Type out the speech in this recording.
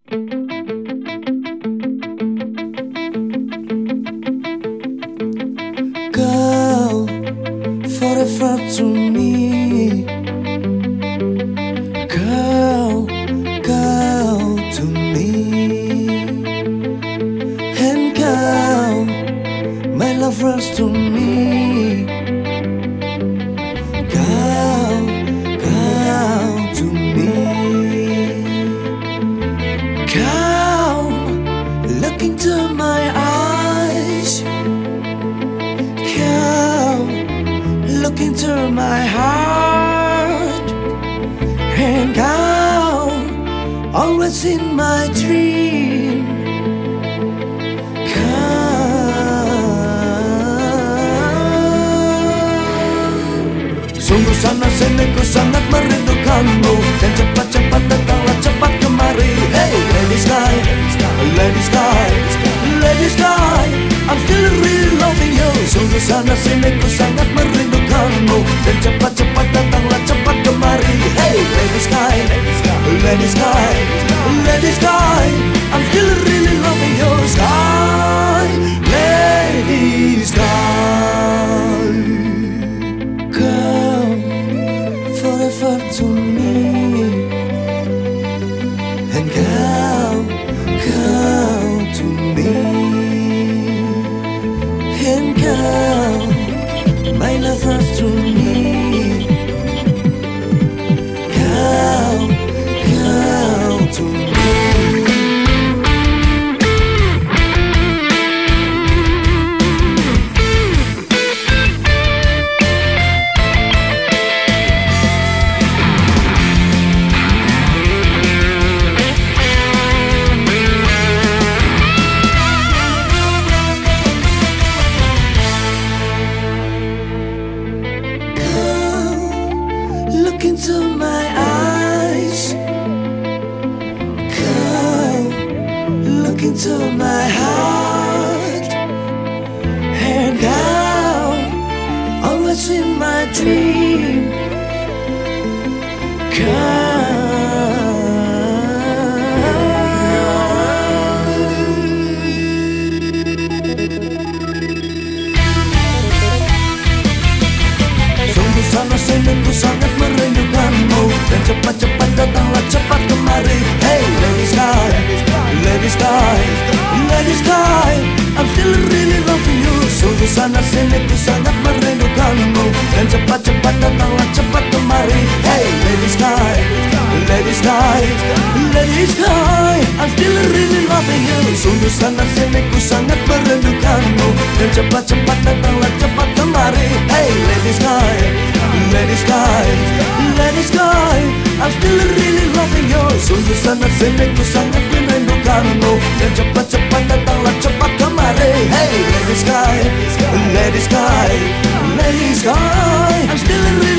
Go forever to me. Go to me. And go, my lovers to me. Go to me. Go, look into my eyes. Look into my heart, and go always in my dream. Sungguh sana sini ku sangat merindukanmu, dan cepat-cepat datanglah cepat kemari. Hey, lady sky, lady sky, lady sky, I'm still really loving you. Sungguh sana sini ku sangat merindukanmu, dan cepat-cepat datanglah cepat kemari. Hey, lady sky, lady sky, lady sky, I'm still really loving you. Sky, lady sky, come forever to me, and come to me, and come, my lover to me, come to me. Look into my eyes. Come, look into my heart, and go always in my dream. Sungguh sana sini ku sangat merindukanmu, dan cepat-cepat datanglah cepat kemari. Hey, lady sky, lady sky, lady sky, I'm still really loving you. Sungguh sana sini ku sangat merindukanmu, dan cepat-cepat datanglah cepat kemari. Hey, lady sky, lady sky, lady sky, I'm still really loving you. Sungguh sana sini ku sangat merindukanmu, dan cepat-cepat datanglah cepat kemari. Hey, lady sky, lady sky, lady sky, I'm still really loving you. Sungguh sana sini ku sangat merindukanmu, dan cepat-cepat datanglah cepat kemari. Hey, lady sky, lady sky, lady sky, I'm still really